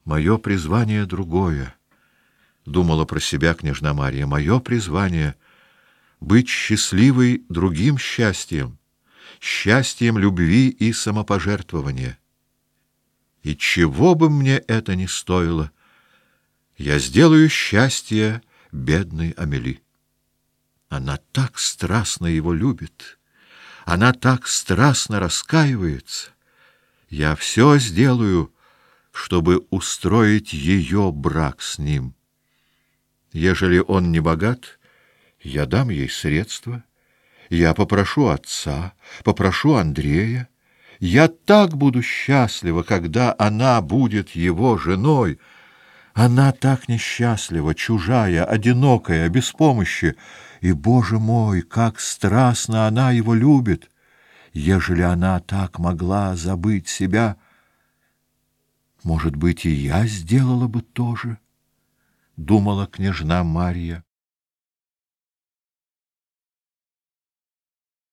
Мое призвание другое, — думала про себя княжна Марья. Мое призвание — быть счастливой другим счастьем, счастьем любви и самопожертвования. И чего бы мне это ни стоило, я сделаю счастье бедной Амели. Она так страстно его любит, она так страстно раскаивается. Я все сделаю, чтобы устроить ее брак с ним. Ежели он не богат, я дам ей средства. Я попрошу отца, попрошу Андрея. Я так буду счастлива, когда она будет его женой. Она так несчастлива, чужая, одинокая, без помощи. И, Боже мой, как страстно она его любит! Ежели она так могла забыть себя, может быть, и я сделала бы то же, — думала княжна Марья.